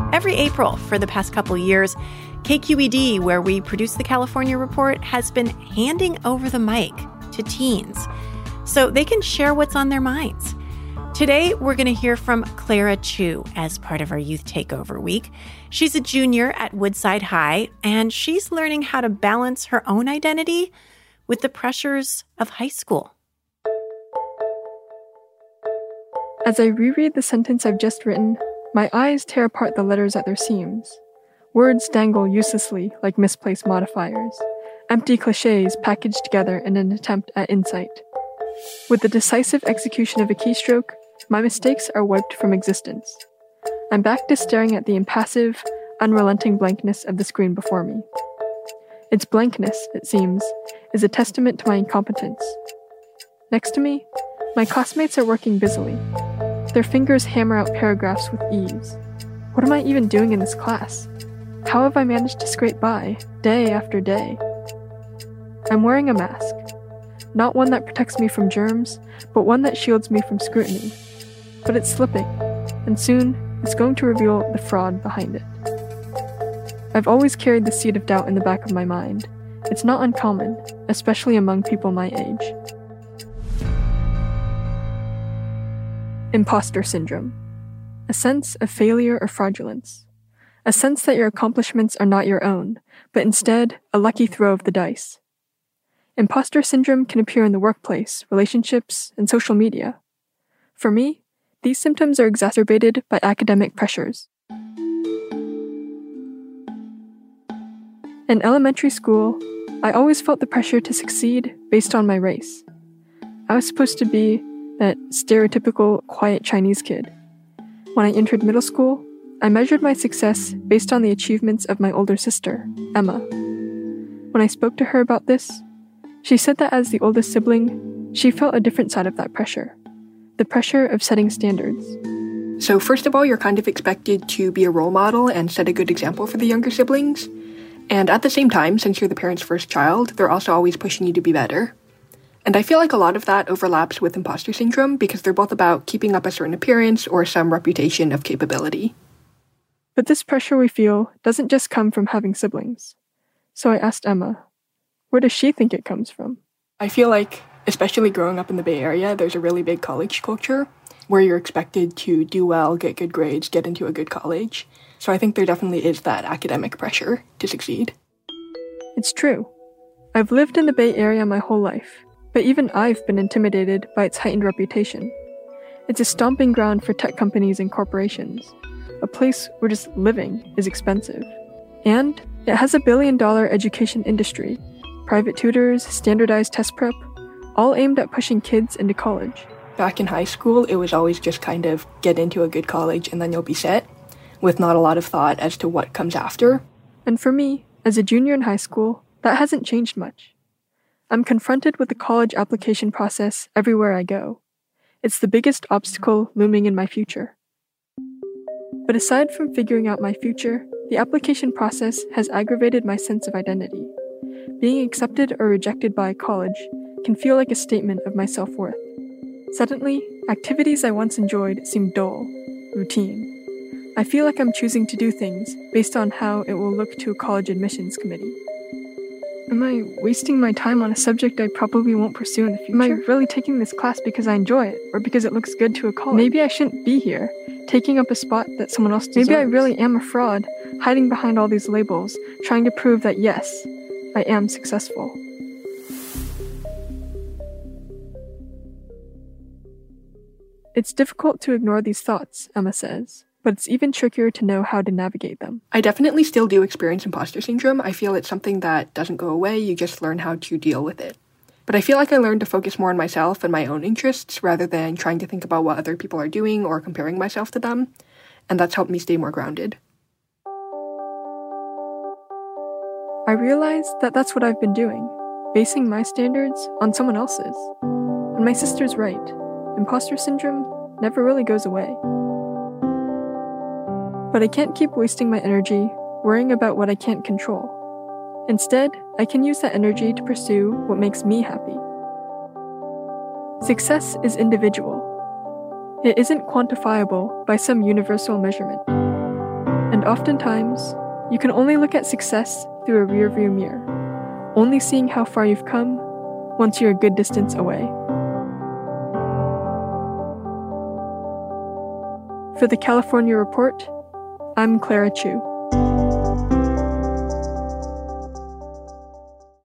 Every April for the past couple years, KQED, where we produce the California Report, has been handing over the mic to teens so they can share what's on their minds. Today, we're going to hear from Clara Chu as part of our Youth Takeover Week. She's a junior at Woodside High, and she's learning how to balance her own identity with the pressures of high school. As I reread the sentence I've just written, my eyes tear apart the letters at their seams. Words dangle uselessly like misplaced modifiers, empty cliches packaged together in an attempt at insight. With the decisive execution of a keystroke, my mistakes are wiped from existence. I'm back to staring at the impassive, unrelenting blankness of the screen before me. Its blankness, it seems, is a testament to my incompetence. Next to me, my classmates are working busily. Their fingers hammer out paragraphs with ease. What am I even doing in this class? How have I managed to scrape by, day after day? I'm wearing a mask. Not one that protects me from germs, but one that shields me from scrutiny. But it's slipping, and soon it's going to reveal the fraud behind it. I've always carried the seed of doubt in the back of my mind. It's not uncommon, especially among people my age. Imposter syndrome. A sense of failure or fraudulence. A sense that your accomplishments are not your own, but instead a lucky throw of the dice. Imposter syndrome can appear in the workplace, relationships, and social media. For me, these symptoms are exacerbated by academic pressures. In elementary school, I always felt the pressure to succeed based on my race. I was supposed to be that stereotypical quiet Chinese kid. When I entered middle school, I measured my success based on the achievements of my older sister, Emma. When I spoke to her about this, she said that as the oldest sibling, she felt a different side of that pressure, the pressure of setting standards. So first of all, you're kind of expected to be a role model and set a good example for the younger siblings. And at the same time, since you're the parent's first child, they're also always pushing you to be better. And I feel like a lot of that overlaps with imposter syndrome because they're both about keeping up a certain appearance or some reputation of capability. But this pressure we feel doesn't just come from having siblings. So I asked Emma, where does she think it comes from? I feel like, especially growing up in the Bay Area, there's a really big college culture where you're expected to do well, get good grades, get into a good college. So I think there definitely is that academic pressure to succeed. It's true. I've lived in the Bay Area my whole life, but even I've been intimidated by its heightened reputation. It's a stomping ground for tech companies and corporations, a place where just living is expensive. And it has $1 billion education industry, private tutors, standardized test prep, all aimed at pushing kids into college. Back in high school, it was always just kind of get into a good college and then you'll be set, with not a lot of thought as to what comes after. And for me, as a junior in high school, that hasn't changed much. I'm confronted with the college application process everywhere I go. It's the biggest obstacle looming in my future. But aside from figuring out my future, the application process has aggravated my sense of identity. Being accepted or rejected by a college can feel like a statement of my self-worth. Suddenly, activities I once enjoyed seem dull, routine. I feel like I'm choosing to do things based on how it will look to a college admissions committee. Am I wasting my time on a subject I probably won't pursue in the future? Am I really taking this class because I enjoy it, or because it looks good to a college? Maybe I shouldn't be here, taking up a spot that someone else deserves. Maybe I really am a fraud, hiding behind all these labels, trying to prove that yes, I am successful. It's difficult to ignore these thoughts, Emma says, but it's even trickier to know how to navigate them. I definitely still do experience imposter syndrome. I feel it's something that doesn't go away, you just learn how to deal with it. But I feel like I learned to focus more on myself and my own interests rather than trying to think about what other people are doing or comparing myself to them, and that's helped me stay more grounded. I realize that that's what I've been doing, basing my standards on someone else's. And my sister's right. Imposter syndrome never really goes away. But I can't keep wasting my energy worrying about what I can't control. Instead, I can use that energy to pursue what makes me happy. Success is individual. It isn't quantifiable by some universal measurement. And oftentimes, you can only look at success through a rearview mirror, only seeing how far you've come once you're a good distance away. For the California Report, I'm Clara Chu.